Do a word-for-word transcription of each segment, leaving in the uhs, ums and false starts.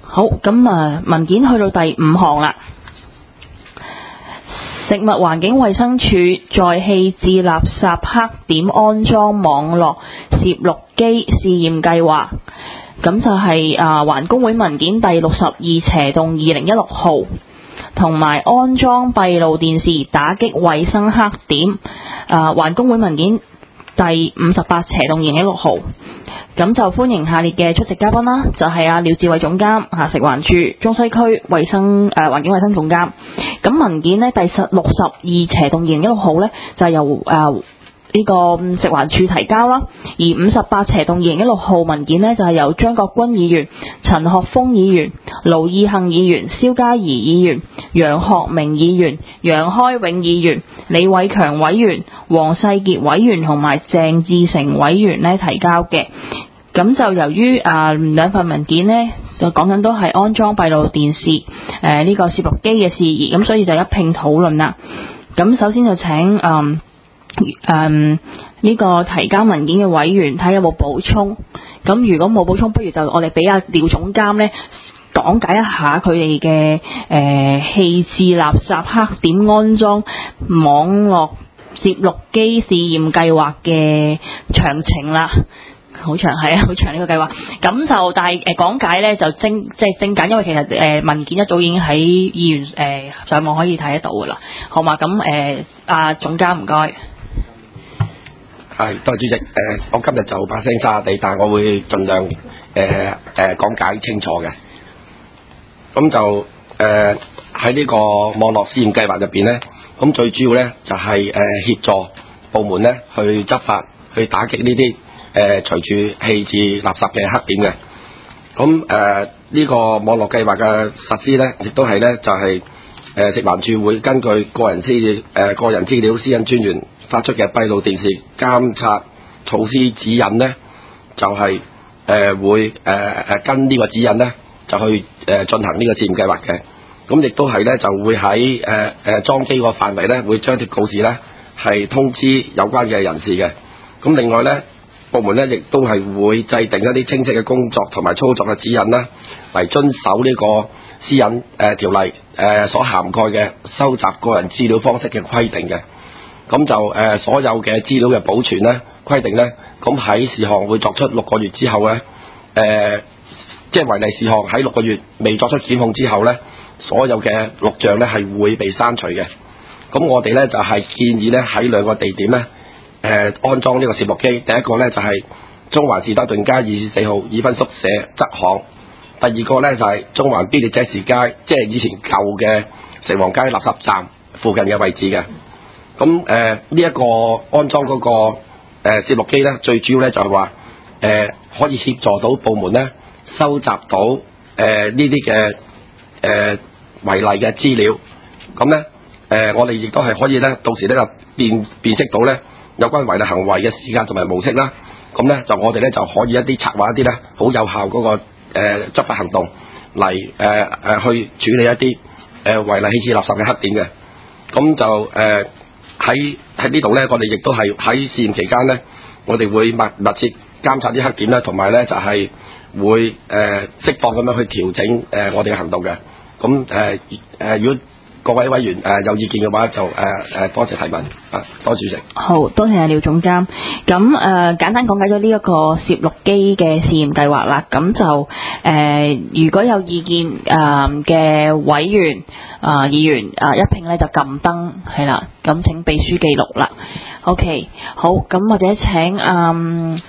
好，咁啊文件去到第五項啦。食物環境衛生署在棄置垃圾黑點安裝網絡攝錄機試驗計劃，咁就係啊環工會文件第六十二斜洞二零一六號，同埋安裝閉路電視打擊衛生黑點啊環工會文件第五十八斜洞二零一六號。咁就歡迎下列嘅出席嘉賓啦，就係、是、阿廖志偉總監，嚇食環署中西區衛生誒、呃、環境衛生總監。咁文件呢，第十六十二斜洞二零一六號呢，就係、是、由誒呢、呃這個食環署提交啦，而五十八斜洞二零一六號文件呢，就係、是、由張國軍議員、陳學鋒議員、盧義幸議員、蕭嘉怡議員、楊學明議員、楊開永議員、李偉強委員、黃世傑委員同埋鄭志成委員呢提交嘅。咁就由於啊兩份文件呢，就講緊都係安裝閉路電視誒呢、呃這個攝錄機嘅事宜，咁所以就一併討論啦。咁首先就請嗯嗯呢個提交文件嘅委員睇有冇補充。咁如果冇補充，不如就我哋俾阿廖總監呢講解一下佢哋嘅誒棄置垃圾黑點安裝網絡攝錄機試驗計劃嘅詳情啦。好長係啊，好長呢個計劃。咁就但係誒講解咧就精即係精簡，因為其實誒、呃、文件一早已經喺議員誒、呃、上網可以睇得到噶啦，好嘛？咁誒阿總監唔該。 係，多謝主席。誒、呃，我今日就把聲沙地，但係我會盡量誒誒、呃呃、講解清楚嘅。咁就誒喺呢個網絡試驗計劃入邊咧，咁最主要咧就係、是、誒、呃、協助部門咧去執法，去打擊呢啲。誒隨住棄置垃圾嘅黑點嘅，咁誒呢個網絡計劃嘅實施呢，亦都係呢，就係、是、誒、呃、食環署會根據個人資料誒、呃、個人資料私隱專員發出嘅閉路電視監察措施指引呢，就係、是、誒、呃、會誒誒、呃、跟呢個指引呢，就去誒、呃、進行呢個試驗計劃嘅。咁亦都係呢，就會喺誒誒裝機個範圍呢，會張貼告示呢，係通知有關嘅人士嘅。咁另外呢，部門咧亦都係會制定一啲清晰嘅工作同埋操作嘅指引啦，嚟遵守呢個私隱誒、呃、條例誒、呃、所涵蓋嘅收集個人資料方式嘅規定嘅。咁就誒、呃、所有嘅資料嘅保存咧規定咧，咁喺事項會作出六個月之後咧，誒、呃、即係違例事項喺六個月未作出檢控之後咧，所有嘅錄像咧係會被刪除嘅。咁我哋咧就係、是、建議咧喺兩個地點咧。誒、呃、安裝呢個攝錄機，第一個呢就係、是、中環士德頓街二十四號已婚宿舍側巷，第二個呢就係、是、中環必列者士街，即係以前舊嘅城隍街垃圾站附近嘅位置嘅。咁誒呢一個安裝嗰、那個誒、呃、攝錄機呢，最主要呢就係話誒可以協助到部門呢收集到誒呢啲嘅誒違例嘅資料。咁呢，誒、呃、我哋亦都係可以呢，到時呢就辨辨識到呢。有關違例行為嘅時間同埋模式啦，咁咧就我哋咧就可以一啲策劃一啲咧好有效嗰、那個誒、呃、執法行動嚟誒誒去處理一啲誒違例棄置垃圾嘅黑點嘅。咁就誒喺喺呢度咧，我哋亦都係喺試驗期間咧，我哋會密密切監察啲黑點咧，同埋咧就係、是、會誒適、呃、當咁樣去調整誒、呃、我哋嘅行動嘅。咁誒誒如果各位委員誒、呃、有意見嘅話，就誒誒、呃、多謝提問啊，多謝主席。 好多謝阿廖總監。咁誒、呃、簡單講解咗呢一個攝錄機嘅試驗計劃啦。咁就誒、呃、如果有意見誒嘅、呃、委員啊、呃、議員啊、呃、一併咧就撳燈係啦。咁請秘書記錄啦。OK， 好。咁或者請誒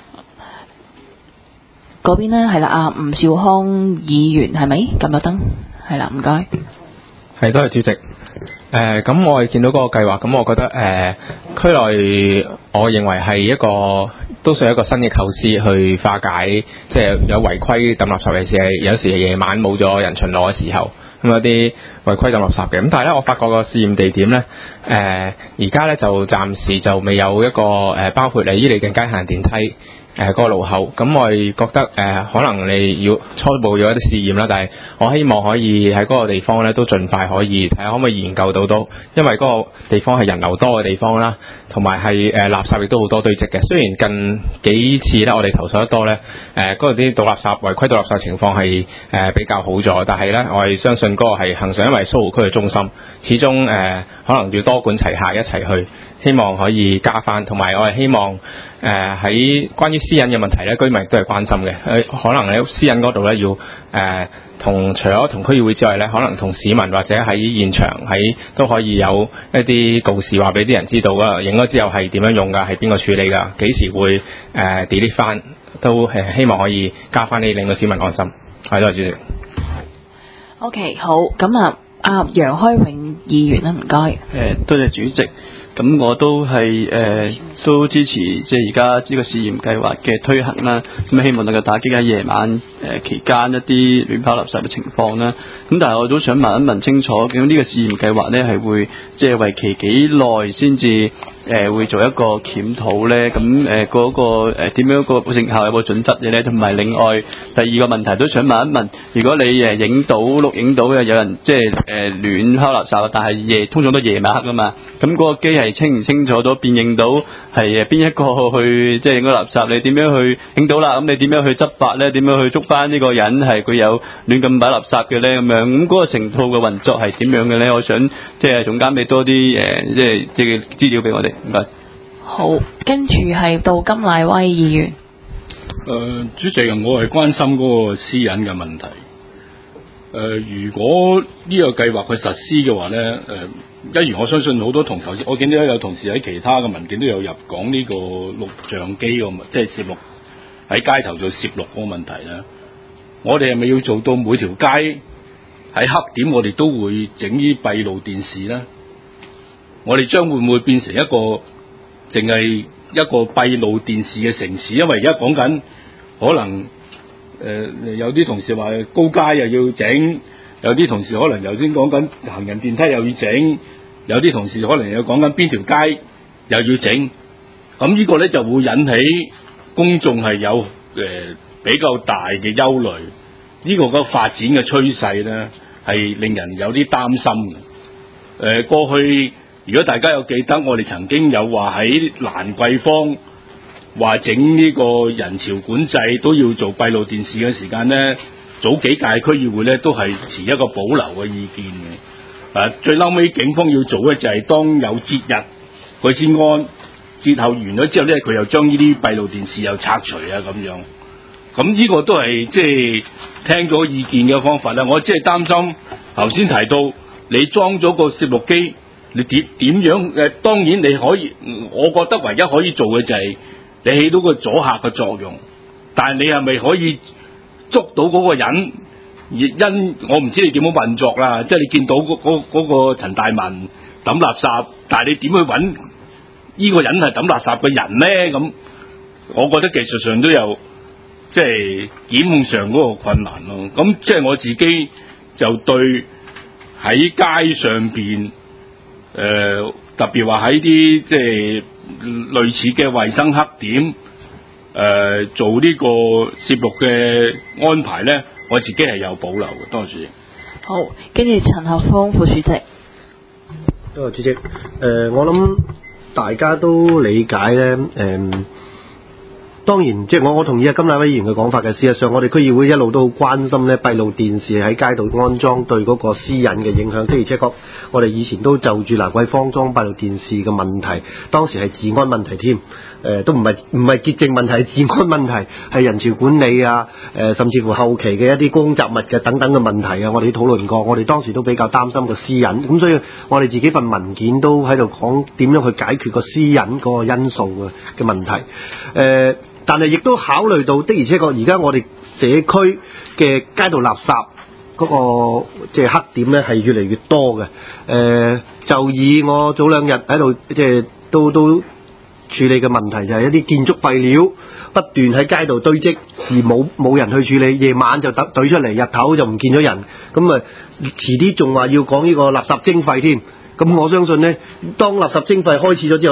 嗰邊咧係啦，阿吳兆康議員係咪撳咗燈？係啦，唔該。 係，多謝主席。誒、呃，咁我哋見到嗰個計劃，咁我覺得誒、呃，區內我認為係一個都算係一個新嘅構思，去化解即係有違規抌垃圾嘅事，係有時夜晚冇咗人巡邏嘅時候，咁有啲違規抌垃圾嘅。咁但係咧，我發覺個試驗地點咧，誒而家咧就暫時就未有一個誒、呃，包括嚟伊利徑街行電梯誒嗰個路口。咁我哋覺得誒、呃、可能你要初步有一啲試驗啦，但係我希望可以喺嗰個地方咧都盡快可以睇下可唔可以研究到都，因為嗰個地方係人流多嘅地方啦，同埋係誒垃圾亦都好多堆積嘅。雖然近幾次咧我哋投訴得多咧，誒嗰度啲倒垃圾違規倒垃圾情況係誒、呃、比較好咗，但係咧我係相信嗰個係恆常，因為蘇豪區嘅中心，始終誒、呃、可能要多管齊下一齊去。希望可以加翻，同埋我係希望誒喺、呃、關於私隱嘅問題咧，居民都係關心嘅。誒、呃、可能喺私隱嗰度咧，要誒同、呃、除咗同區議會之外咧，可能同市民或者喺現場喺都可以有一啲告示話俾啲人知道啊，影咗之後係點樣用㗎，係邊個處理㗎，幾時會誒、呃、delete 翻，都係希望可以加翻啲令到市民安心。係，多謝主席。 OK， 好，咁啊，阿楊開永議員啦，唔該。 誒，多謝主席。咁我都係誒、呃、都支持即係而家呢個試驗計劃嘅推行啦。咁希望能夠打擊喺夜晚誒、呃、期間一啲亂拋垃圾嘅情況啦。咁但係我都想問一問清楚，咁呢個試驗計劃咧係會即係為期幾耐先至誒會做一個檢討咧？咁誒嗰個誒點、呃、樣個成效有個準則嘅咧？同埋另外第二個問題都想問一問，如果你誒影到錄影到有人即係誒亂拋垃圾，但係夜通常都夜晚黑㗎嘛，咁嗰個機係清唔清楚到辨認到係誒邊一個去即係影個垃圾？你點樣去影到啦？咁你點樣去執法咧？點樣去捉翻呢個人係佢有亂咁擺垃圾嘅咧？咁樣咁嗰個成套嘅運作係點樣嘅咧？我想即係總監俾多啲誒即係即係資料俾我哋。唔該。 好，跟住係到甘乃威議員。 誒、呃，主席，我係關心嗰個私隱嘅問題。誒、呃，如果呢個計劃去實施嘅話咧，誒、呃，一如我相信好多同頭先，我見到有同事喺其他嘅文件都有入講呢個錄像機個，即係攝錄喺街頭做攝錄嗰個問題咧。我哋係咪要做到每條街喺黑點，我哋都會整啲閉路電視咧？我哋將會唔會變成一個淨係一個閉路電視嘅城市？因為而家講緊可能誒、呃、有啲同事話高街又要整，有啲同事可能頭先講緊行人電梯又要整，有啲同事可能又講緊邊條街又要整。咁呢個咧就會引起公眾係有誒、呃、比較大嘅憂慮。呢、這個個發展嘅趨勢咧係令人有啲擔心嘅。誒、呃、過去。如果大家有記得，我哋曾經有話喺蘭桂坊話整呢個人潮管制都要做閉路電視嘅時間咧，早幾屆區議會咧都係持一個保留嘅意見嘅。啊，最嬲尾警方要做嘅就係當有節日佢先安，節後完咗之後咧，佢又將呢啲閉路電視又拆除啊咁樣。咁呢個都係即係聽咗意見嘅方法啦。我只係擔心頭先提到你裝咗個攝錄機。你點點樣？誒，當然你可以，我覺得唯一可以做嘅就係你起到個阻嚇嘅作用。但係你係咪可以捉到嗰個人？因我唔知你點樣運作啦。即係你見到嗰嗰嗰個陳大文抌垃圾，但係你點去揾呢個人係抌垃圾嘅人咧？咁我覺得技術上都有即係檢控上嗰個困難咯。咁即係我自己就對喺街上邊。誒、呃，特別話喺啲即係類似嘅衛生黑點，誒、呃、做呢個攝錄嘅安排咧，我自己係有保留嘅。多謝主席。 好，跟住陳學鋒副主席。 多謝主席。誒、呃，我諗大家都理解咧，誒、呃。當然，即係我我同意啊甘乃威議員嘅講法嘅。事實上，我哋區議會一路都好關心咧閉路電視喺街道安裝對嗰個私隱嘅影響。的而且確，我哋以前都就住蘭桂坊裝閉路電視嘅問題，當時係治安問題添。誒、呃，都唔係唔係潔淨問題，係治安問題，係人潮管理啊，誒、呃，甚至乎後期嘅一啲公雜物嘅等等嘅問題啊，我哋都討論過。我哋當時都比較擔心個私隱，咁所以我哋自己份文件都喺度講點樣去解決個私隱嗰個因素嘅嘅問題。誒、呃。但係亦都考慮到的而且確，而家我哋社區嘅街道垃圾嗰個即係黑點咧係越嚟越多嘅。誒、呃，就以我早兩日喺度即係都都處理嘅問題，就係一啲建築廢料不斷喺街道堆積，而冇冇人去處理，夜晚就揼懟出嚟，日頭就唔見咗人。咁啊，遲啲仲話要講呢個垃圾徵費添。咁我相信呢，當垃圾徵費開始咗之後呢，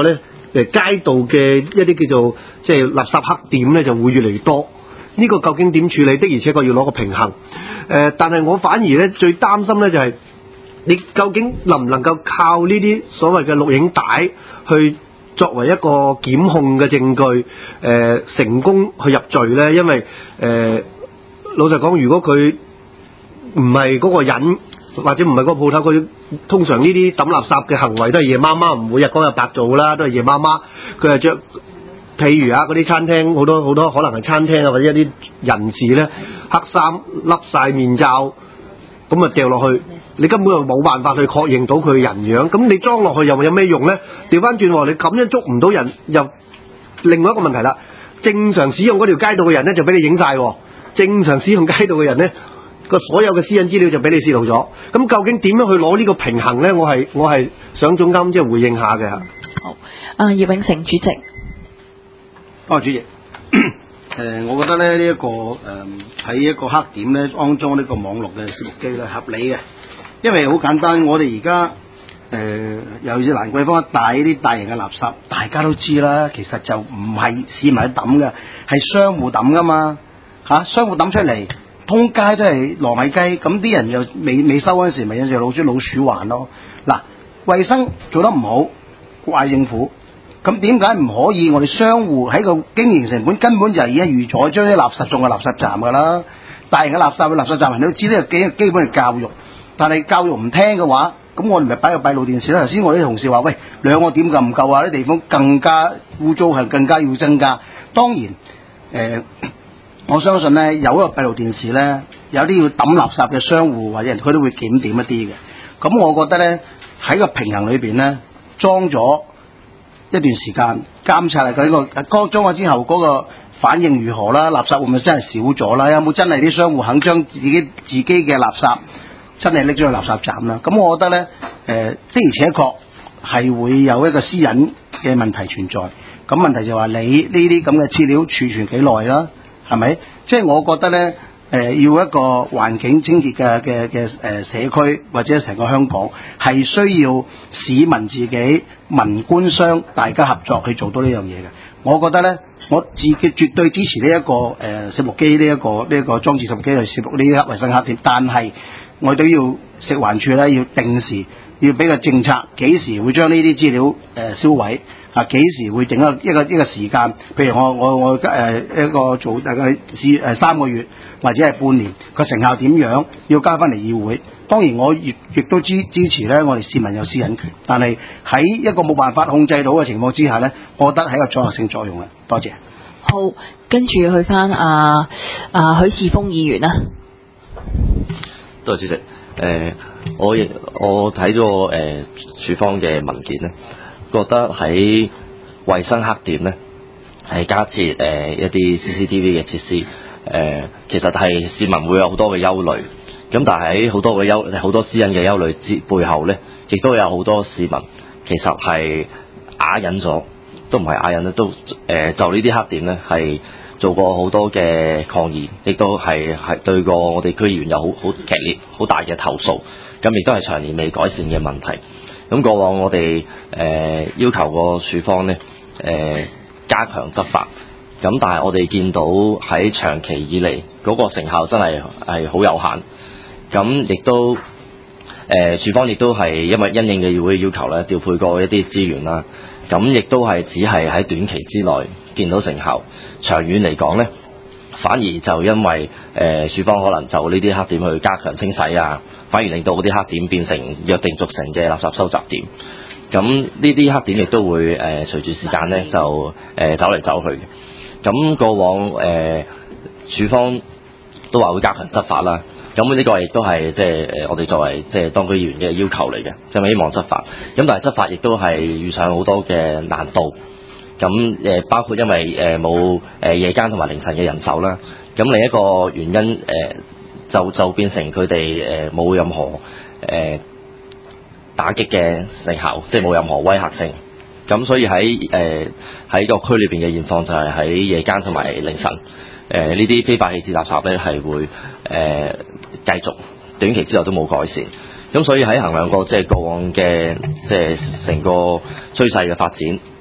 誒街道嘅一啲叫做即係垃圾黑點咧就會越嚟越多。呢、這個究竟點處理？的而且確要攞個平衡。誒、呃，但係我反而咧最擔心咧就係、是、你究竟能唔能夠靠呢啲所謂嘅錄影帶去作為一個檢控嘅證據，誒、呃、成功去入罪咧？因為誒、呃、老實講，如果佢唔係嗰個人，或者唔係嗰個鋪頭，佢通常呢啲抌垃圾嘅行為都係夜媽媽，唔會日光日白做啦，都係夜媽媽。佢係着，譬如啊嗰啲餐廳好多好多可能係餐廳啊，或者一啲人士咧，黑衫笠晒面罩，咁啊掉落去，你根本就冇辦法去確認到佢人樣。咁你裝落去又有咩用咧？調翻轉，你咁樣捉唔到人，又另外一個問題啦。正常使用嗰條街道嘅人咧，就俾你影晒；正常使用街道嘅人咧，個所有嘅私隱資料就俾你泄露咗。咁究竟點樣去攞呢個平衡咧？我係我係想總監即係回應下嘅。 好，啊葉永成主席。 多謝主席。誒、呃，我覺得咧呢一、這個誒喺、呃、一個黑點咧安裝呢個網絡嘅攝錄機咧合理嘅，因為好簡單，我哋而家誒尤其是蘭桂坊一帶呢啲大型嘅垃圾，大家都知啦，其實就唔係市民去抌嘅，係商戶抌噶嘛嚇、啊，商戶抌出嚟，通街都係糯米雞，咁啲人又未未收嗰陣時，咪有隻老鼠老鼠環咯。嗱，衞生做得唔好，怪政府。咁點解唔可以？我哋商戶喺個經營成本根本就係已經預咗將啲垃圾送去垃圾站㗎啦。大型嘅垃圾去垃圾站，人都知呢個基基本係教育。但係教育唔聽嘅話，咁我哋咪擺個閉路電視啦。頭先我啲同事話：喂，兩個點夠唔夠啊？啲地方更加污糟，係更加要增加。當然，誒、呃，我相信咧有一個閉路電視咧，有啲要抌垃圾嘅商戶或者人，佢都會檢點一啲嘅。咁我覺得咧喺個平衡裏邊咧裝咗一段時間監察嚟佢呢個剛裝咗之後嗰個反應如何啦？垃圾會唔會真係少咗啦？有冇真係啲商戶肯將自己自己嘅垃圾真係拎咗去垃圾站啦？咁我覺得咧，誒、呃、的而且確係會有一個私隱嘅問題存在。咁問題就話你呢啲咁嘅資料儲存幾耐啦？係咪？即係我覺得咧，誒、呃、要一個環境清潔嘅嘅嘅誒社區或者成個香港係需要市民自己民官商大家合作去做到呢樣嘢嘅。我覺得咧，我自己絕對支持呢、這、一個誒攝錄機呢一個呢一、這個裝置攝錄機去攝錄呢啲衞生黑點，但係我都要食環署咧要定時要俾個政策，幾時會將呢啲資料誒、呃、銷毀啊？幾時會整一個一個一個時間？譬如我我我誒、呃、一個做大概試誒三個月或者係半年個成效點樣？要交翻嚟議會。當然我亦亦都支支持咧，我哋市民有私隱權，但係喺一個冇辦法控制到嘅情況之下咧，我覺得係一個阻嚇性作用嘅。多謝。 好，跟住去翻阿阿許智峰議員啦。 多謝主席。誒、呃，我亦我睇咗誒署方嘅文件咧，覺得喺衞生黑點咧係加設誒、呃、一啲 C C T V 嘅設施，誒、呃、其實係市民會有好多嘅憂慮。咁但係喺好多嘅憂好多私隱嘅憂慮之背後咧，亦都有好多市民其實係啞忍咗，都唔係啞忍啦，都誒、呃、就呢啲黑點咧係做過好多嘅抗議，亦都係係對過我哋區議員有好好劇烈、好大嘅投訴。咁亦都係長年未改善嘅問題。咁過往我哋誒、呃、要求個署方咧誒、呃、加強執法。咁但係我哋見到喺長期以嚟嗰、那個成效真係係好有限。咁亦都誒、呃、署方亦都係因為因應嘅議會要求咧，調配過一啲資源啦。咁亦都係只係喺短期之內見到成效，長遠嚟講咧，反而就因為誒、呃、署方可能就呢啲黑點去加強清洗啊，反而令到嗰啲黑點變成約定俗成嘅垃圾收集點。咁呢啲黑點亦都會誒、呃、隨住時間咧就誒、呃、走嚟走去嘅。咁過往誒、呃、署方都話會加強執法啦。咁呢個亦都係即係誒我哋作為即係當區議員嘅要求嚟嘅，就係希望執法。咁但係執法亦都係遇上好多嘅難度。咁誒包括因為誒冇誒夜間同埋凌晨嘅人手啦。咁另一個原因誒、呃、就就變成佢哋誒冇任何誒、呃、打擊嘅成效，即係冇任何威嚇性。咁所以喺誒喺個區裏邊嘅現況就係喺夜間同埋凌晨。誒呢啲非法棄置垃圾咧係會誒、呃、繼續短期之後都冇改善，咁所以喺衡量過即係過往嘅即係成個趨勢嘅發展，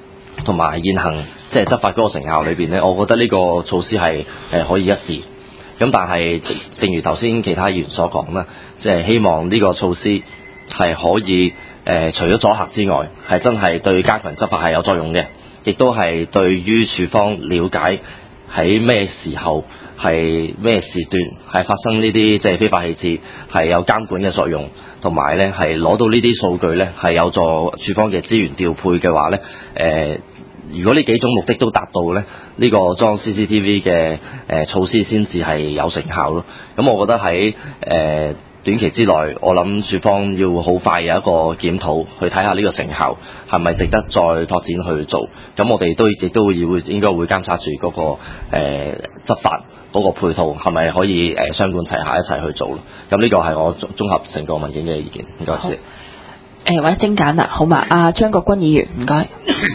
同埋現行即係執法嗰個成效裏邊咧，我覺得呢個措施係誒可以一試。咁但係正如頭先其他議員所講啦，即係希望呢個措施係可以誒、呃、除咗阻嚇之外，係真係對加強執法係有作用嘅，亦都係對於處方了解喺咩時候係咩時段係發生呢啲即係非法棄置係有監管嘅作用，同埋咧係攞到呢啲數據咧係有助處方嘅資源調配嘅話咧，誒、呃。如果呢幾種目的都達到咧，呢、呢個裝 C C T V 嘅誒、呃、措施先至係有成效咯。咁我覺得喺誒、呃、短期之內，我諗處方要好快有一個檢討，去睇下呢個成效係咪值得再拓展去做。咁我哋都亦都會應該會監察住嗰、嗰個誒、呃、執法嗰個配套係咪可以誒雙管齊下一齊去做咯。咁呢個係我綜合成個文件嘅意見。唔該先。誒、 呃，或者精簡啦，好嘛？阿張國軍議員，唔該。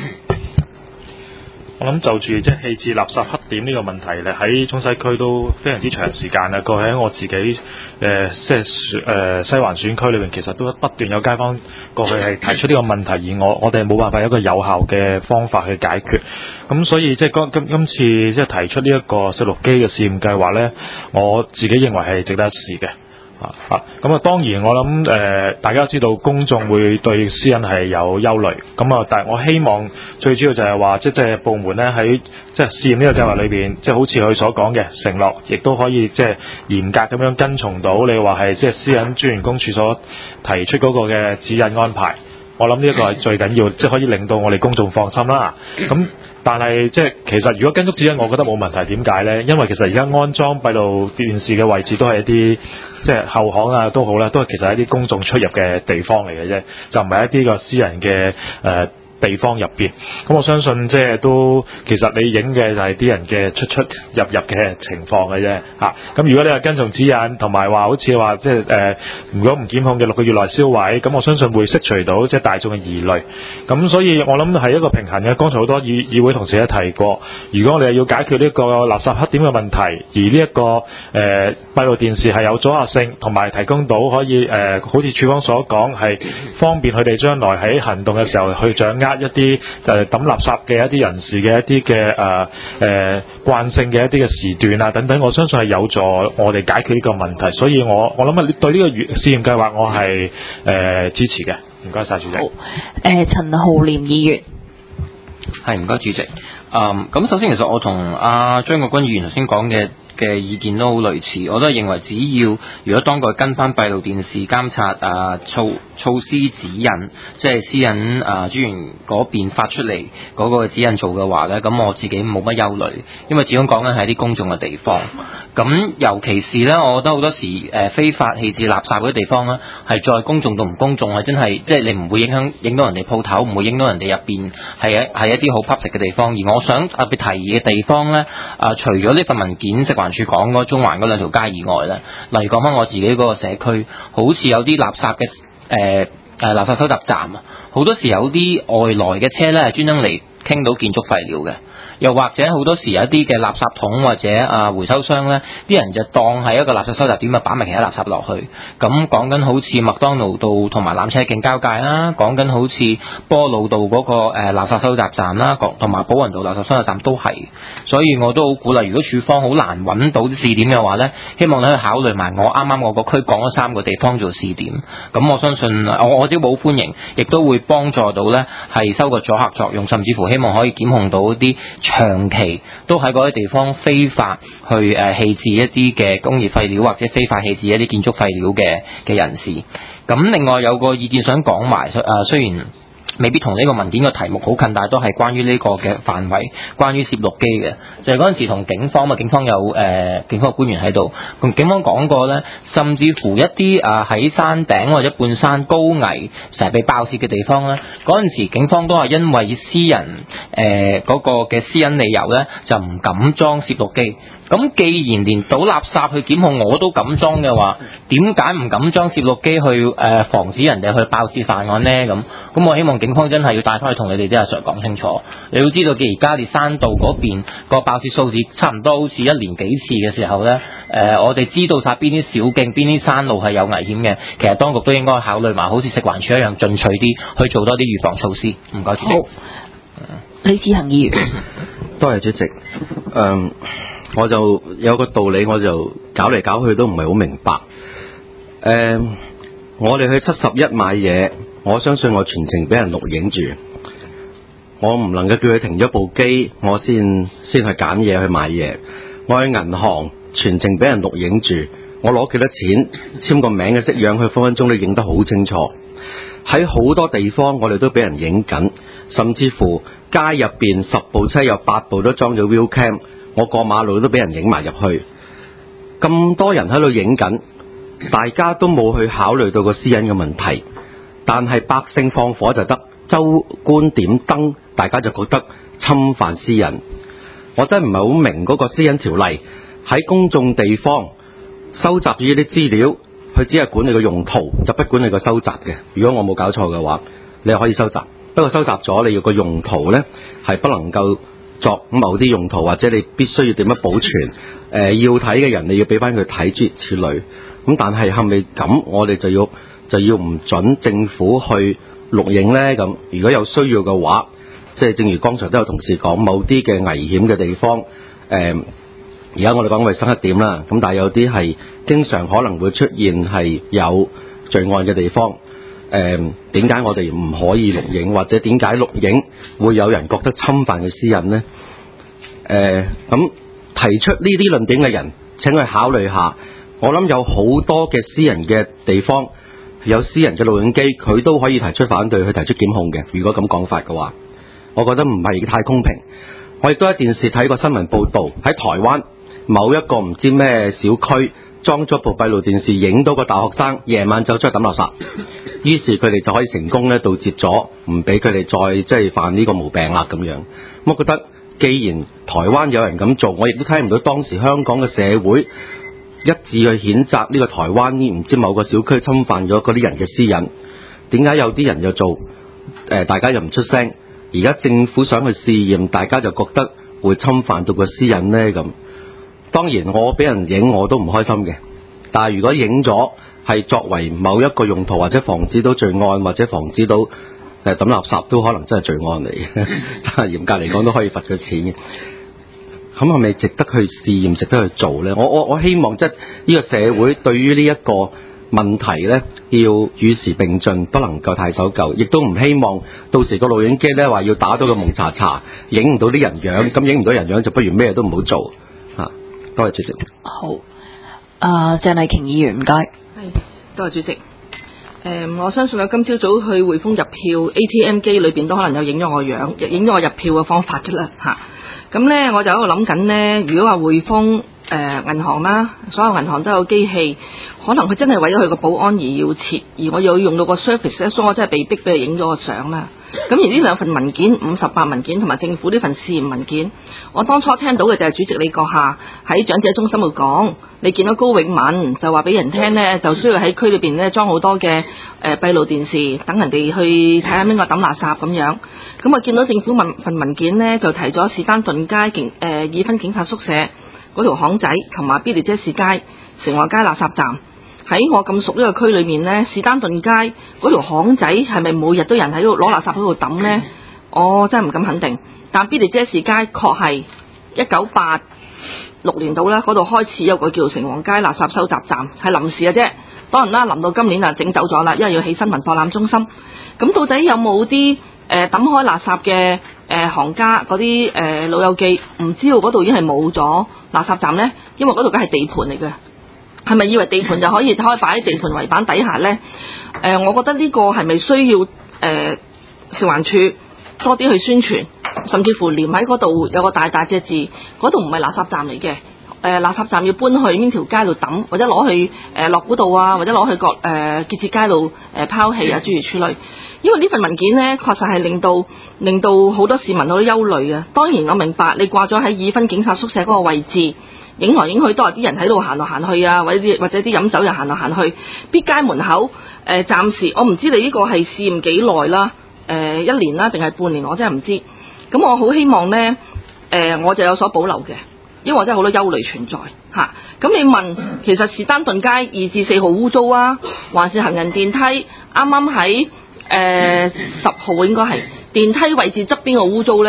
我諗就住即係棄置垃圾黑點呢個問題咧，喺中西區都非常之長時間啦。過去喺我自己誒、呃、即係誒、呃、西環選區裏面，其實都不斷有街坊過去係提出呢個問題，而我我哋冇辦法有一個有效嘅方法去解決。咁所以即係今今次即係提出呢一個攝錄機嘅試驗計劃咧，我自己認為係值得一試嘅。啊，咁啊，當然我諗誒、呃，大家知道公眾會對私隱係有憂慮，咁啊，但係我希望最主要就係話，即係部門咧喺即係試驗呢個計劃裏邊，即係好似佢所講嘅承諾，亦都可以即係嚴格咁樣跟從到你話係即係私隱專員公署所提出嗰個嘅指引安排。我諗呢一個係最緊要，即係可以令到我哋公眾放心啦。咁但係即係其實如果跟足指引，我覺得冇問題。點解呢？因為其實而家安裝閉路電視嘅位置都係一啲即係後巷啊都好啦，都係其實係一啲公眾出入嘅地方嚟嘅啫，就唔係一啲個私人嘅誒、呃地方入邊，咁我相信即係都其實你影嘅就係啲人嘅出出入入嘅情況嘅啫嚇。咁如果你話跟從指引，同埋話好似話即係誒，如果唔檢控嘅六個月內銷毀，咁我相信會釋除到即係大眾嘅疑慮。咁所以我諗係一個平衡嘅。剛才好多議議會同事都提過，如果我哋要解決呢個垃圾黑點嘅問題，而呢、這、一個誒、呃、閉路電視係有阻嚇性，同埋提供到可以誒、呃，好似處方所講係方便佢哋將來喺行動嘅時候去掌握一啲就係抌垃圾嘅一啲人士嘅一啲嘅誒誒慣性嘅一啲嘅時段啊等等，我相信係有助我哋解決呢個問題，所以我我諗啊對呢個試驗計劃我係誒、呃、支持嘅。唔該晒主席。好， 誒陳浩廉議員。 係唔該主席。嗯，咁首先其實我同阿張國軍議員頭先講嘅嘅意見都好類似，我都係認為只要如果當局跟翻閉路電視監察啊措措施指引，即係私隱啊專員嗰邊發出嚟嗰個指引做嘅話咧，咁我自己冇乜憂慮，因為始終講緊係啲公眾嘅地方。咁尤其是咧，我覺得好多時誒、呃、非法棄置垃圾嗰啲地方咧，係在公眾到唔公眾係真係即係你唔會影響影到人哋鋪頭，唔會影到人哋入邊係一係一啲好 public 嘅地方。而我想特別提議嘅地方咧，啊、呃、除咗呢份文件食環署講嗰中環嗰兩條街以外咧，例如講翻我自己嗰個社區，好似有啲垃圾嘅誒誒垃圾收集站啊，好多時有啲外來嘅車咧係專登嚟傾到建築廢料嘅。又或者好多時有一啲嘅垃圾桶或者啊回收箱咧，啲人就當係一個垃圾收集點啊，擺埋其他垃圾落去。咁講緊好似麥當勞道同埋纜車徑交界啦，講緊好似波路道嗰個誒垃圾收集站啦，同埋寶雲道垃圾收集站都係。所以我都好鼓勵，如果處方好難揾到啲試點嘅話咧，希望你可以考慮埋我啱啱我個區講咗三個地方做試點。咁我相信我我自己好歡迎，亦都會幫助到咧係收個阻嚇作用，甚至乎希望可以檢控到啲長期都喺嗰啲地方非法去誒棄置一啲嘅工業廢料或者非法棄置一啲建築廢料嘅嘅人士。咁另外有個意見想講埋，誒雖然未必同呢個文件嘅題目好近，但係都係關於呢個嘅範圍，關於攝錄機嘅。就係嗰陣時同警方啊，警方有誒、呃、警方嘅官員喺度，同警方講過咧，甚至乎一啲啊喺山頂或者半山高危成日被爆竊嘅地方咧，嗰陣時警方都係因為私人誒嗰、呃那個嘅私隱理由咧，就唔敢裝攝錄機。咁既然連倒垃圾去檢控我都敢裝嘅話，點解唔敢裝攝錄機去誒、呃、防止人哋去爆竊犯案呢？咁咁我希望警方真係要帶翻去同你哋啲阿 Sir 講清楚。你要知道嘅而家列山道嗰邊個爆竊數字差唔多好似一年幾次嘅時候呢，誒、呃、我哋知道晒邊啲小徑、邊啲山路係有危險嘅，其實當局都應該考慮埋好似食環署一樣進取啲去做多啲預防措施。唔該主席。 李志恒議員。 多謝主席。誒、嗯，我就有個道理，我就搞嚟搞去都唔係好明白。誒、嗯，我哋去七十一買嘢，我相信我全程俾人錄影住，我唔能夠叫佢停咗部機，我先先去揀嘢去買嘢。我去銀行全程俾人錄影住，我攞幾多錢，簽個名嘅式樣，佢分分鐘都影得好清楚。喺好多地方我哋都俾人影緊，甚至乎街入邊十部車有八部都裝咗 view cam， 我過馬路都俾人影埋入去。咁多人喺度影緊，大家都冇去考慮到個私隱嘅問題，但係百姓放火就得，州官點燈，大家就覺得侵犯私隱。我真係唔係好明嗰個私隱條例，喺公眾地方收集住呢啲資料，佢只係管你個用途，就不管你個收集嘅。如果我冇搞錯嘅話，你係可以收集，不過收集咗你要個用途呢，係不能夠作某啲用途，或者你必須要點樣保存。誒、呃，要睇嘅人你要俾翻佢睇，諸如此類。咁但係係咪咁，我哋就要就要唔準政府去錄影呢？咁如果有需要嘅話，即係正如剛才都有同事講，某啲嘅危險嘅地方，誒、呃，而家我哋講衛生黑點啦，咁但係有啲係經常可能會出現係有罪案嘅地方，誒，點解我哋唔可以錄影，或者點解錄影會有人覺得侵犯嘅私隱呢？誒、呃，咁提出呢啲論點嘅人，請去考慮下。我諗有好多嘅私人嘅地方，有私人嘅錄影機，佢都可以提出反對，去提出檢控嘅。如果咁講法嘅話，我覺得唔係太公平。我亦都喺電視睇過新聞報導，喺台灣某一個唔知咩小區裝咗部閉路電視，影到個大學生夜晚走出去抌垃圾，於是佢哋就可以成功咧盜竊咗，唔俾佢哋再即係犯呢個毛病啦咁樣。我覺得既然台灣有人咁做，我亦都睇唔到當時香港嘅社會一致去譴責呢個台灣呢唔知某個小區侵犯咗嗰啲人嘅私隱。點解有啲人又做？誒、呃，大家又唔出聲。而家政府想去試驗，大家就覺得會侵犯到個私隱呢。咁。當然我俾人影我都唔開心嘅，但係如果影咗係作為某一個用途，或者防止到罪案，或者防止到誒抌垃圾，都可能真係罪案嚟嘅。但係嚴格嚟講都可以罰佢錢嘅。咁係咪值得去試驗，值得去做呢？我我我希望即係呢個社會對於呢一個問題呢，要與時並進，不能夠太守舊，亦都唔希望到時個錄影機呢話要打到個蒙查查，影唔到啲人樣，咁影唔到人樣就不如咩都唔好做嚇。多謝主席。 好，啊鄭麗瓊議員唔該。 係，多謝主席。誒、嗯，我相信我今朝早去匯豐入票 A T M 機裏邊都可能有影咗我樣，影咗我入票嘅方法㗎啦嚇。咁咧我就喺度諗緊呢，如果話匯豐誒銀行啦，所有銀行都有機器，可能佢真係為咗佢個保安而要設，而我又要用到個 service 咧，所以我真係被逼俾佢影咗個相啦。咁而呢兩份文件，五十八文件同埋政府呢份試驗文件，我當初聽到嘅就係主席你閣下喺長者中心度講，你見到高永文就話俾人聽呢，就需要喺區裏邊呢裝好多嘅誒閉路電視，等人哋去睇下邊個抌垃圾咁樣。咁我見到政府文份文件呢，就提咗士丹頓街警誒已婚警察宿舍嗰條巷仔，同埋必利街市街成和街垃圾站。喺我咁熟呢個區裏面呢，士丹頓街嗰條巷仔係咪每日都有人喺度攞垃圾喺度抌呢？我真係唔敢肯定。但必利街市街確係一九八六年度啦，嗰度開始有個叫成旺街垃圾收集站，係臨時嘅啫。當然啦，臨到今年啊整走咗啦，因為要起新聞博覽中心。咁到底有冇啲誒抌開垃圾嘅誒、呃、行家嗰啲誒老友記唔知道嗰度已經係冇咗垃圾站呢？因為嗰度梗係地盤嚟嘅。係咪以為地盤就可以可以擺喺地盤圍板底下呢？誒、呃，我覺得呢個係咪需要誒食環署多啲去宣傳，甚至乎連喺嗰度有個大大隻字，嗰度唔係垃圾站嚟嘅。誒、呃，垃圾站要搬去邊條街度抌，或者攞去誒樂古道啊，或者攞去各誒結節街度誒拋棄啊，諸如此類。因為呢份文件呢，確實係令到令到好多市民好多憂慮嘅。當然我明白你掛咗喺已婚警察宿舍嗰個位置。影來影去都係啲人喺度行來行去啊，或者啲或者啲飲酒又行來行去，必街門口誒、呃、暫時我唔知你呢個係試驗幾耐啦，誒、呃、一年啦定係半年，我真係唔知。咁我好希望呢，誒、呃、我就有所保留嘅，因為我真係好多憂慮存在嚇。咁、啊、你問其實士丹頓街二至四號污糟啊，還是行人電梯啱啱喺誒十號應該係電梯位置側邊個污糟呢？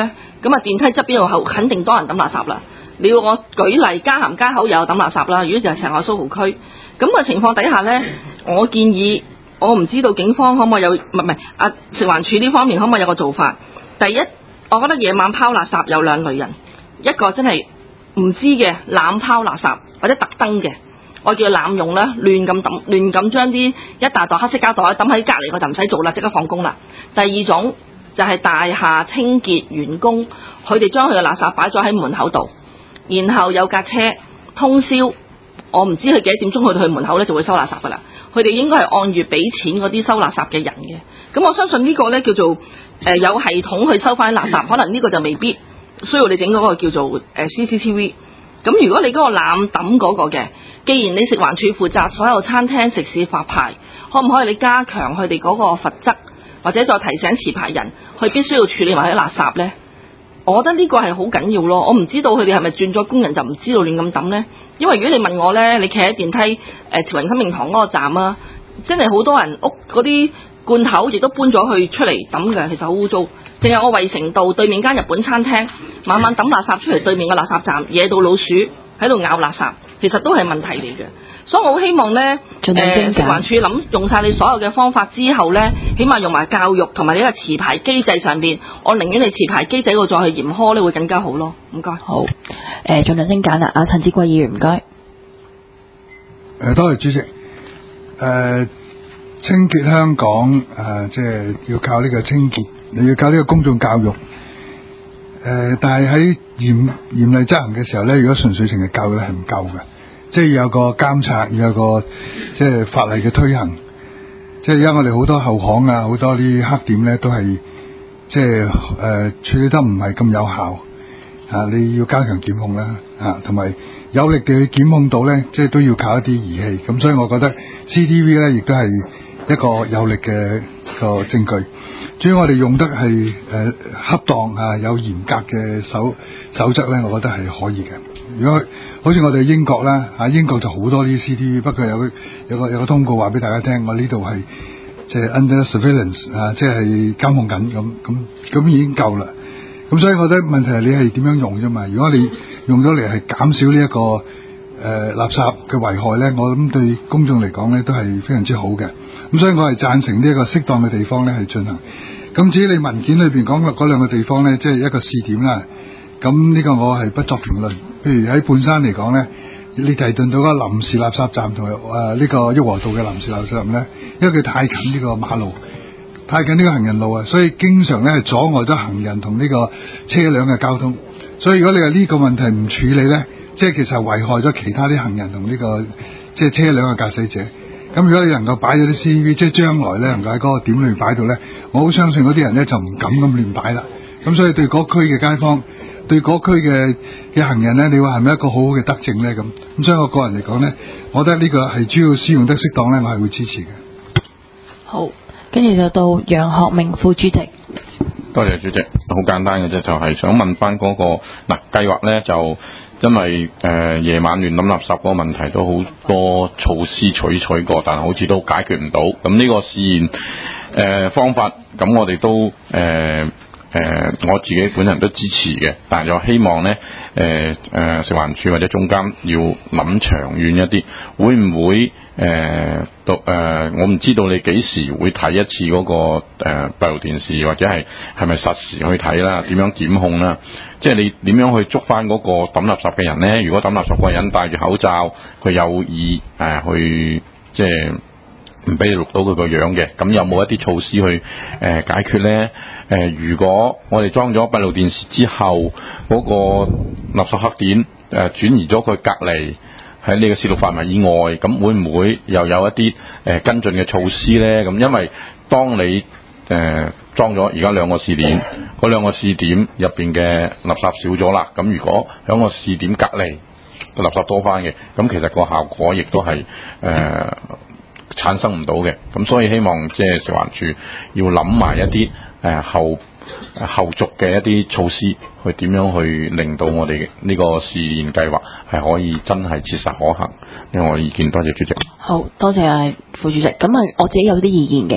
咁啊電梯側邊度後肯定多人抌垃圾啦。你要我舉例，家鹹街口又有抌垃圾啦。如果就係成個蘇豪區咁嘅情況底下呢，我建議我唔知道警方可唔可以有唔係唔係啊食環署呢方面可唔可以有個做法？第一，我覺得夜晚拋垃圾有兩類人，一個真係唔知嘅濫拋垃圾或者特登嘅，我叫濫用啦，亂咁抌亂咁將啲一大袋黑色膠袋抌喺隔離，我就唔使做啦，即刻放工啦。第二種就係大廈清潔員工，佢哋將佢嘅垃圾擺咗喺門口度，然後有架車通宵，我唔知佢幾多點鐘去到佢門口咧就會收垃圾噶啦。佢哋應該係按月俾錢嗰啲收垃圾嘅人嘅。咁我相信呢個咧叫做誒、呃、有系統去收翻垃圾，可能呢個就未必需要你整嗰個叫做誒 C C T V。咁如果你嗰個濫抌嗰個嘅，既然你食環署負責所有餐廳食肆發牌，可唔可以你加強佢哋嗰個罰則，或者再提醒持牌人佢必須要處理埋啲垃圾呢？我覺得呢個係好緊要咯。我唔知道佢哋係咪轉咗工人就唔知道亂咁抌呢？因為如果你問我呢，你企喺電梯誒慈雲生命堂嗰個站啊，真係好多人屋嗰啲罐頭亦都搬咗去出嚟抌嘅，其實好污糟。淨係我衛城道對面間日本餐廳，晚晚抌垃圾出嚟對面嘅垃圾站，惹到老鼠喺度咬垃圾，其實都係問題嚟嘅。所以我好希望呢，誒、呃、食環署諗用晒你所有嘅方法之後呢，起碼用埋教育同埋呢個持牌機制上邊，我寧願你持牌機制度再去嚴苛呢，會更加好咯。唔該。 好，誒盡量精簡啦。阿陳志貴議員唔該。 誒、呃、多謝主席。誒、呃、清潔香港誒，即、呃、係、就是、要靠呢個清潔，你要靠呢個公眾教育。誒、呃，但係喺嚴嚴厲執行嘅時候咧，如果純粹淨係教育咧係唔夠嘅。即係有個監察，要有個即係法例嘅推行。即係而家我哋好多後巷啊，好多啲黑點咧，都係即係誒、呃、處理得唔係咁有效嚇、啊。你要加強檢控啦嚇，同、啊、埋有力嘅檢控到咧，即係都要靠一啲儀器。咁所以我覺得 C C T V 咧，亦都係一個有力嘅個證據。至於我哋用得係誒、呃、恰當啊，有嚴格嘅守守則咧，我覺得係可以嘅。如果好似我哋英國啦，啊英國就好多啲 C C T V， 不過有個有個有個通告話俾大家聽，我呢度係即係 under surveillance 啊，即係監控緊咁咁咁已經夠啦。咁所以我覺得問題係你係點樣用啫嘛？如果你用咗嚟係減少呢、這、一個誒、呃、垃圾嘅危害咧，我諗對公眾嚟講咧都係非常之好嘅。咁所以我係贊成呢一個適當嘅地方咧係進行。咁至於你文件裏邊講嘅嗰兩個地方咧，即係一個試點啦。咁呢個我係不作評論。譬如喺半山嚟講咧，你提頓到嗰個臨時垃圾站同埋誒呢個益和道嘅臨時垃圾站咧，因為佢太近呢個馬路，太近呢個行人路啊，所以經常咧係阻礙咗行人同呢個車輛嘅交通。所以如果你話呢個問題唔處理咧，即係其實危害咗其他啲行人同呢、這個即係車輛嘅駕駛者。咁如果你能夠擺咗啲 C C T V， 即係將來咧能夠喺嗰個點裏面擺到咧，我好相信嗰啲人咧就唔敢咁亂擺啦。咁所以對嗰區嘅街坊，對嗰區嘅嘅行人咧，你話係咪一個好好嘅德政咧？咁咁所以我個人嚟講咧，我覺得呢個係主要使用得適當咧，我係會支持嘅。 好，跟住就到楊學明副主席。 多謝主席，好簡單嘅啫，就係、是、想問翻嗰、那個嗱計劃咧，就因為誒、呃、夜晚亂抌垃圾嗰個問題都好多措施取取過，但係好似都解決唔到。咁呢個試驗誒、呃、方法，咁我哋都誒。呃誒、呃，我自己本人都支持嘅，但係又希望咧，誒、呃、誒、呃、食環署或者總監要諗長遠一啲，會唔會誒到誒？我唔知道你幾時會睇一次嗰、那個誒閉路電視，或者係係咪實時去睇啦？點樣檢控啦？即係你點樣去捉翻嗰個抌垃圾嘅人咧？如果抌垃圾嗰個人戴住口罩，佢有意誒、呃、去即係唔俾你錄到佢個樣嘅，咁有冇一啲措施去誒、呃、解決咧？誒、呃，如果我哋裝咗閉路電視之後，嗰、那個垃圾黑點誒、呃、轉移咗佢隔離喺呢個視錄範圍以外，咁會唔會又有一啲誒、呃、跟進嘅措施咧？咁因為當你誒、呃、裝咗而家兩個試點，嗰兩個試點入邊嘅垃圾少咗啦，咁如果響個試點隔離個垃圾多翻嘅，咁其實個效果亦都係誒、呃、產生唔到嘅。咁所以希望即係食環署要諗埋一啲。誒、呃、後後續嘅一啲措施，去點樣去令到我哋呢個試驗計劃係可以真係切實可行？呢個意見，多謝主席。 好多謝副主席。咁啊，我自己有啲意見嘅。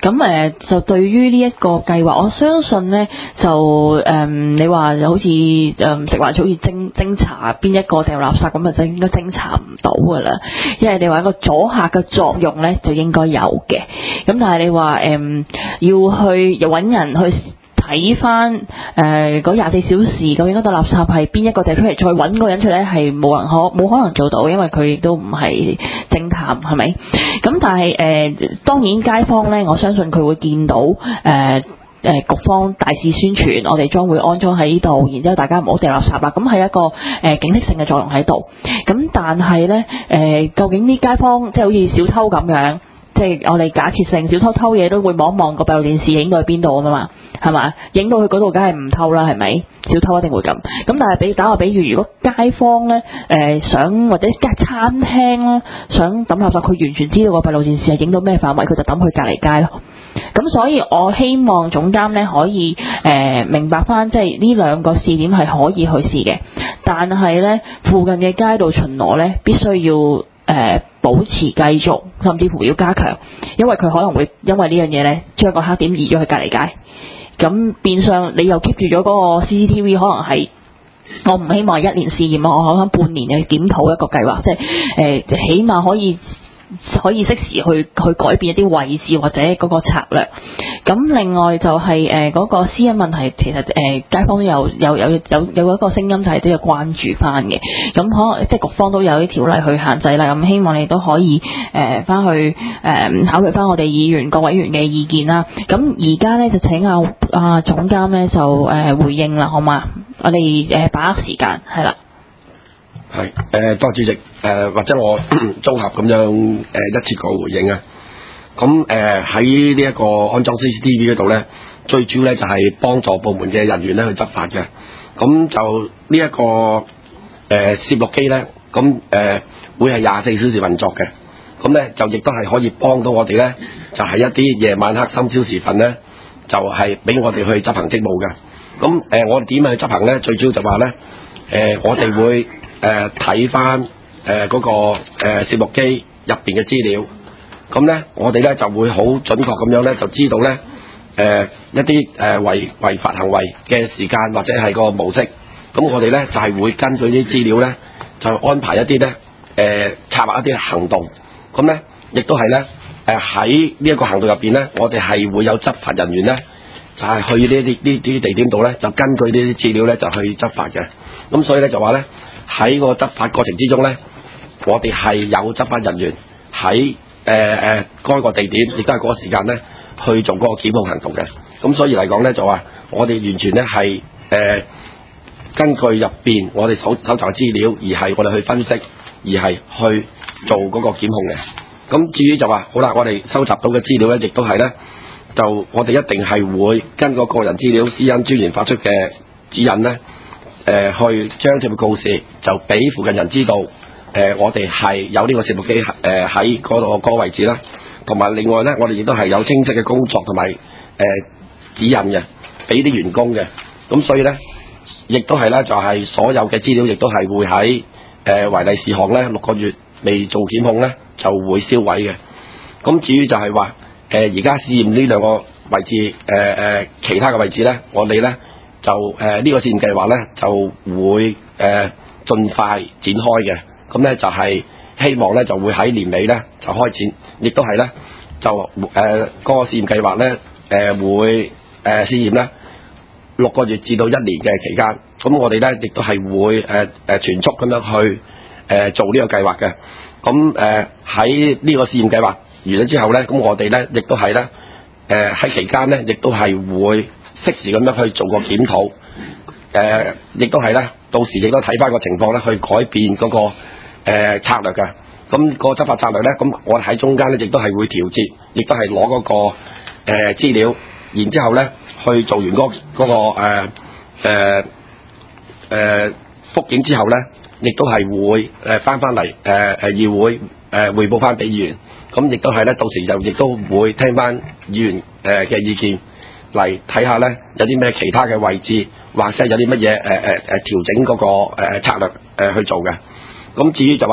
咁誒、呃、就對於呢一個計劃，我相信呢，就誒、嗯、你話好似誒、嗯、食環署好似偵偵查邊一個掉垃圾咁啊，就應該偵查唔到㗎啦。因為你話一個阻嚇嘅作用呢，就應該有嘅。咁但係你話誒、嗯、要去又揾人去睇翻誒嗰廿四小時究竟嗰袋垃圾係邊一個掉出嚟，再揾嗰個人出嚟，係冇人可冇可能做到，因為佢亦都唔係偵探，係咪？咁但係誒、呃、當然街坊咧，我相信佢會見到誒誒、呃呃、局方大肆宣傳，我哋將會安裝喺呢度，然之後大家唔好掉垃圾啦。咁係一個誒、呃、警惕性嘅作用喺度。咁但係咧誒，究竟啲街坊即係好似小偷咁樣？即係我哋假設性小偷偷嘢都會望一望個閉路電視影到去邊度啊嘛，係嘛？影到去嗰度梗係唔偷啦，係咪？小偷一定會咁。咁但係比打個比喻，如果街坊咧誒、呃、想或者間餐廳啦想抌垃圾，佢完全知道個閉路電視係影到咩範圍，佢就抌去隔離街咯。咁所以我希望總監咧可以誒、呃、明白翻，即係呢兩個試點係可以去試嘅，但係咧附近嘅街道巡邏咧必須要誒、呃保持繼續，甚至乎要加強，因為佢可能會因為呢樣嘢咧，將個黑點移咗去隔離街，咁變相你又 keep 住咗嗰個 C C T V， 可能係我唔希望一年試驗啊，我可能半年嘅檢討一個計劃，即係誒、呃、起碼可以可以適時去去改變一啲位置或者嗰個策略。咁另外就係誒嗰個私隱問題，其實誒、呃、街坊都有有有有有一個聲音，就係都要關注翻嘅。咁可能即係局方都有啲條例去限制啦。咁希望你都可以誒翻、呃、去誒、呃、考慮翻我哋議員各委員嘅意見啦。咁而家咧就請阿阿總監咧就誒、呃、回應啦，好嘛？我哋誒、呃、把握時間係啦。 係誒、呃，多謝主席誒、呃，或者我綜合咁樣誒、呃、一次過回應啊。咁誒喺呢一個安裝 C C T V 嗰度咧，最主要咧就係、是、幫助部門嘅人員咧去執法嘅。咁就呢、這、一個誒、呃、攝錄機咧，咁誒、呃、會係廿四小時運作嘅。咁咧就亦都係可以幫到我哋咧，就係、是、一啲夜晚黑深宵時分咧，就係、是、俾我哋去執行職務嘅。咁誒、呃、我哋點樣去執行咧？最主要就話咧誒，我哋會誒睇翻誒嗰個誒攝錄機入邊嘅資料。咁咧，我哋咧就會好準確咁樣咧，就知道咧，誒、呃、一啲誒違違法行為嘅時間或者係個模式。咁我哋咧就係、是、會根據啲資料咧，就安排一啲咧，誒、呃、策劃一啲行動。咁咧，亦都係咧，誒喺呢一個行動入邊咧，我哋係會有執法人員咧，就係、是、去呢啲呢啲地點度咧，就根據呢啲資料咧就去執法嘅。咁所以咧就話咧，喺個執法過程之中咧，我哋係有執法人員喺。誒誒，該個地點亦都係嗰個時間咧，去做嗰個檢控行動嘅。咁所以嚟講咧，就話我哋完全咧係誒根據入邊我哋搜搜集嘅資料，而係我哋去分析，而係去做嗰個檢控嘅。咁至於就話好啦，我哋收集到嘅資料咧，亦都係咧，就我哋一定係會跟個個人資料私隱專員發出嘅指引咧，誒、呃、去張貼告示，就俾附近人知道。誒、呃，我哋係有呢個攝錄機誒喺嗰度個位置啦，同埋另外咧，我哋亦都係有清晰嘅工作同埋誒指引嘅，俾啲員工嘅。咁所以咧，亦都係咧，就係、是、所有嘅資料，亦都係會喺誒違例事項咧六個月未做檢控咧，就會銷毀嘅。咁至於就係話誒，而家試驗呢兩個位置誒誒、呃、其他嘅位置咧，我哋咧就誒呢、呃這個試驗計劃咧就會誒、呃、盡快展開嘅。咁咧就係希望咧就會喺年尾咧就開展，亦都係咧就誒嗰、呃那個試驗計劃咧誒、呃、會誒、呃、試驗咧六個月至到一年嘅期間，咁我哋咧亦都係會誒誒、呃、全速咁樣去誒、呃、做呢個計劃嘅。咁誒喺呢個試驗計劃完咗之後咧，咁我哋咧亦都係咧誒喺期間咧亦都係會適時咁樣去做個檢討，誒、呃、亦都係咧到時亦都睇翻個情況咧去改變嗰、那個。誒、呃、策略嘅，咁個執法策略咧，咁我喺中間咧，亦都係會調節，亦都係攞嗰個誒、呃、資料，然之後咧去做完嗰、那、嗰個誒誒誒復檢之後咧，亦都係會誒翻翻嚟誒誒議會誒、呃、彙報翻俾議員，咁亦都係咧到時就亦都會聽翻議員誒嘅意見嚟睇下咧有啲咩其他嘅位置，或者有啲乜嘢誒誒誒調整嗰、那個、呃、策略誒、呃、去做嘅。咁至於就話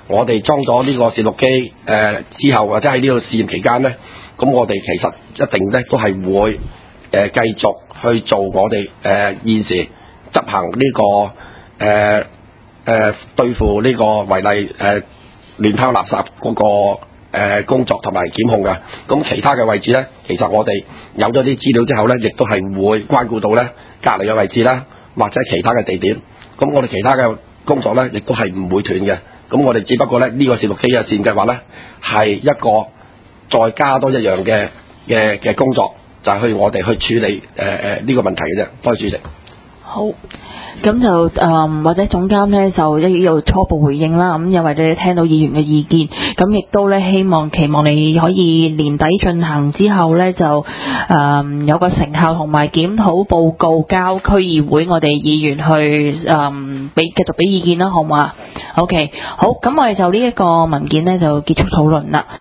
我哋裝咗呢個攝錄機誒、呃、之後，或者喺呢個試驗期間咧，咁我哋其實一定咧都係會誒、呃、繼續去做我哋誒、呃、現時執行呢、這個誒誒、呃呃、對付呢個違例誒亂拋垃圾嗰、那個。誒、呃、工作同埋檢控嘅，咁其他嘅位置呢，其實我哋有咗啲資料之後呢，亦都係會關顧到呢隔離嘅位置啦，或者其他嘅地點。咁我哋其他嘅工作呢，亦都係唔會斷嘅。咁我哋只不過呢，呢、這個攝錄機嘅試驗計劃呢，係一個再加多一樣嘅嘅嘅工作，就係、是、去我哋去處理誒誒呢個問題嘅啫。多謝主席。 好，咁就誒、嗯、或者總監呢，就一要初步回應啦。咁因為你聽到議員嘅意見，咁亦都咧希望期望你可以年底進行之後呢，就誒、嗯、有個成效同埋檢討報告交區議會，我哋議員去誒俾繼續俾意見啦，好唔好啊？OK，好，咁我哋就呢一個文件呢，就結束討論啦。